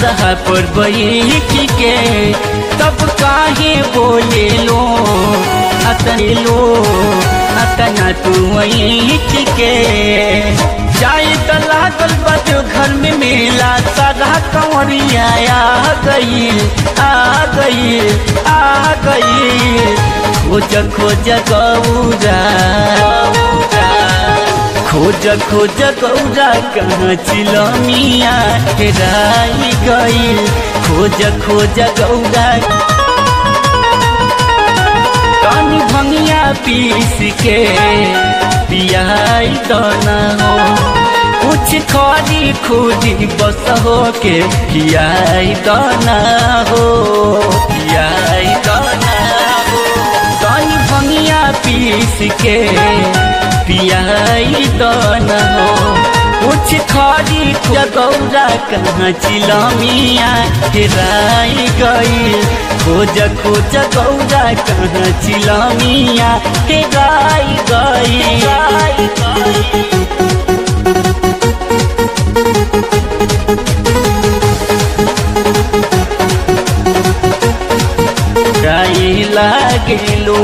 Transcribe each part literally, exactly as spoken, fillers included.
बसहा पर बैठ के तब काहे बोले लो अतने लो अतना तू बैठ के जाए त लागल बद घर में मेला सारा कंवरिया आ गई आ गई आ गई खोज खोज गौरा खोज खोज गौरा कहाँ चिलमिया हेराई गई खोज खोज गौरा कानी भंगिया पीस के पियाई तो न हो कुछ खरी खुदी बस हो के पियाई तो न हो पियाई तो न हो कानी भंगिया पीस के पियाई तो न हो कुछ खरी गौरा कहाँ चिलमिया हेराई गई खोज खोज गौरा कहाँ चिलमिया हेराई गई जाई लागेलो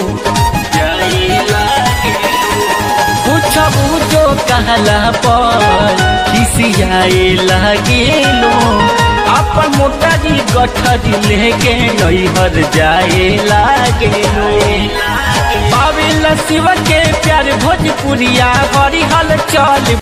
पूछबू जो कहला पर खिसियाए लागेलो अपन मोटारी गठरी लेके नैहर जाए लागेलो पावेला शिव के प्यार भोजपुरिया हरिहल चल